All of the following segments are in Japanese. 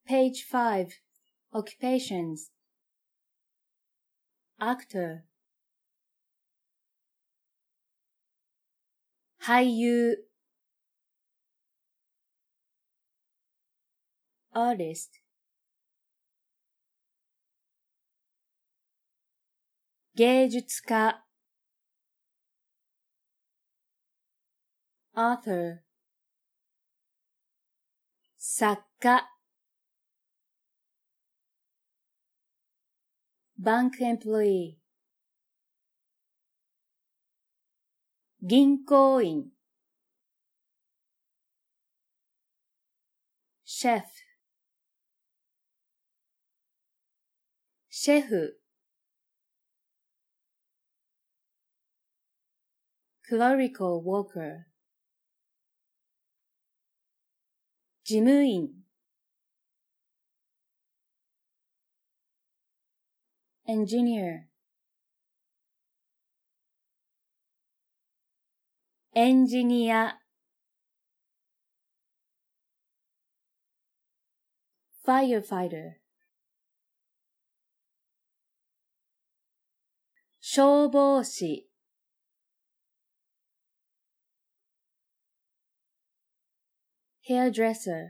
Page 5. Occupations. Actor. 俳優 Artist. 芸術家 Author. 作家 Bank employee. 銀行員 Chef. シェフ Clerical worker. 事務員 Engineer. エンジニア Firefighter. 消防士 Hairdresser.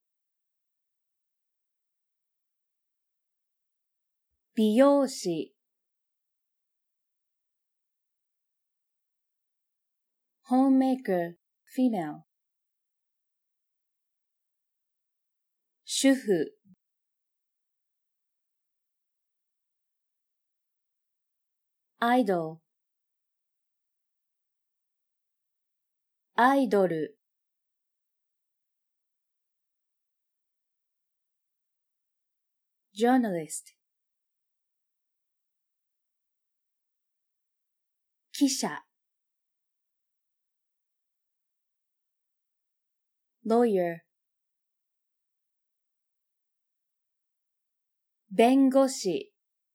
美容師 Homemaker, female. 主婦 Idol. アイドル Journalist. 記者 Lawyer. 弁護士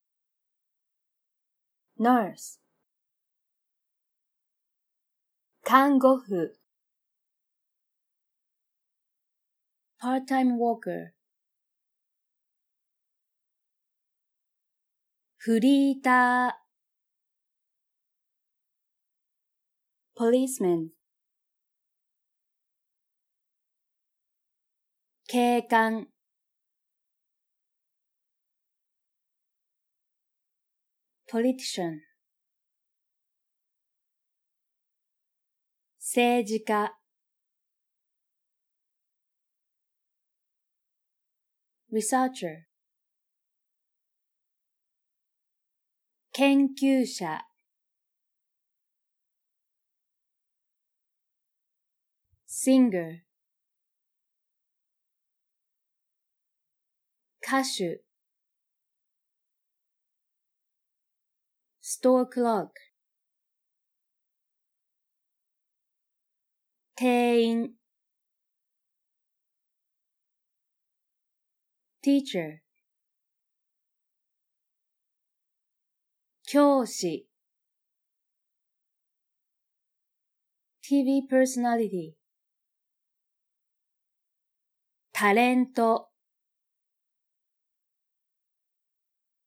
Nurse. 看護婦 Part-time worker. フリーター Policeman. 警官 Politician. 政治家 Researcher. 研究者 Singer. 歌手 Store clerk. 店員 Teacher. 教師 TV personality. タレント